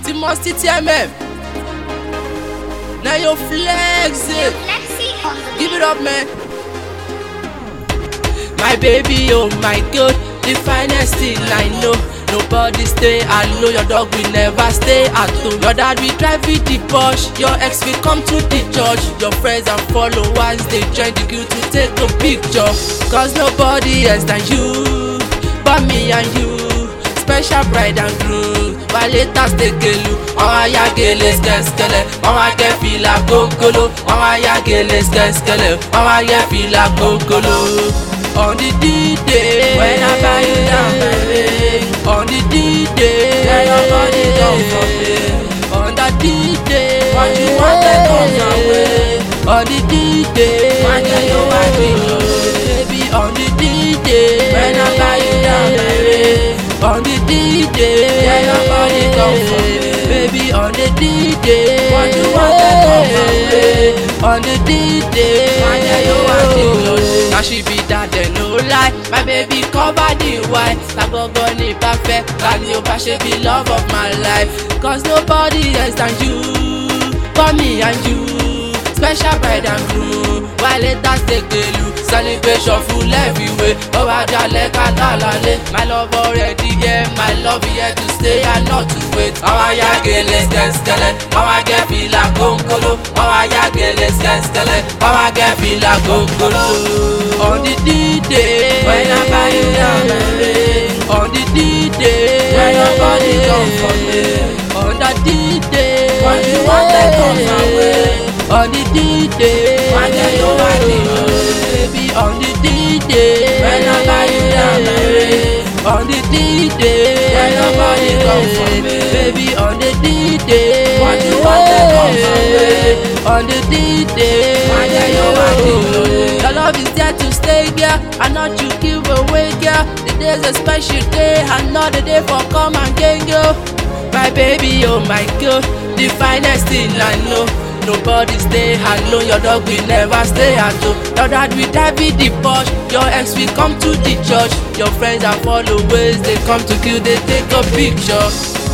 Timos TTMM. Now you flex it. Give it up, man. My baby, oh my God, the finest thing I know. Nobody stay alone, your dog will never stay at home. Your dad will drive with the Porsche, your ex will come to the church. Your friends and followers, they join the queue to take a picture. Cause nobody else than you, but me and you. Special bride and groom, but later take a look. Mama ya gele skele, mama ya fila kokolo. Mama ya gele skele, mama ya fila kokolo. On the D-Day, when I buy you down, baby. On the D-Day, when nobody come for me. On the D-Day, what you want to come away. On the D-Day, when you want me, baby. On the D-Day, when I buy you down, baby. On the D-Day, when nobody come for me. Baby, on the D-Day, what you want to come away. On the D-Day, when you want me. Now she be that they no lie. My baby cover the white. Like Ogoni Bafe, Kalioba, she be love of my life. Cause nobody else than you, but me and you. Special bride and groom, while let us take a look. Celebration full everywhere. Oh, I just like my love already here, my love here to stay and not to wait. Mama ya gele skele, mama get fila gongolo. Mama ya gele skele, mama get fila gongolo. On the D-Day, when I buy you down, baby. On the D-Day, when nobody come for me. On the D-Day, what you want to come away. On the D-Day, when you want me, baby. On the D-Day, when I buy you down, baby. On the D-Day, when nobody come for me, baby. On the D-Day, what you want to come away. On the D-Day, when you want me, your love is there to stay, girl, and not you give away, girl. The day's a special day, another day for come and gain, girl. My baby, oh my God, the finest thing I know. Nobody stay alone, your dog will never stay at home. Your dad will drive with the Porsche, your ex will come to the church. Your friends and followers, they come to kill, they take a picture.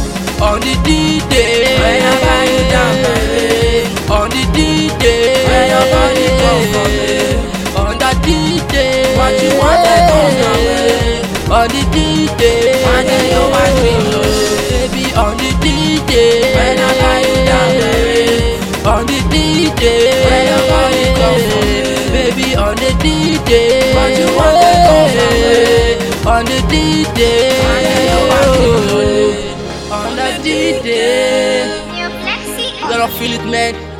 On the D-Day, when I buy you down, baby. On the D-Day, when nobody come for me. On the D-Day, what you want to come away. On the D-Day, when you want me, baby. On the D-Day, when I buy you down, baby. On the D-Day, when nobody come for me, baby. On the D-Day, what you want to come away. On the D-Day, when you want me, on the D-Day. Gonna feel it, man.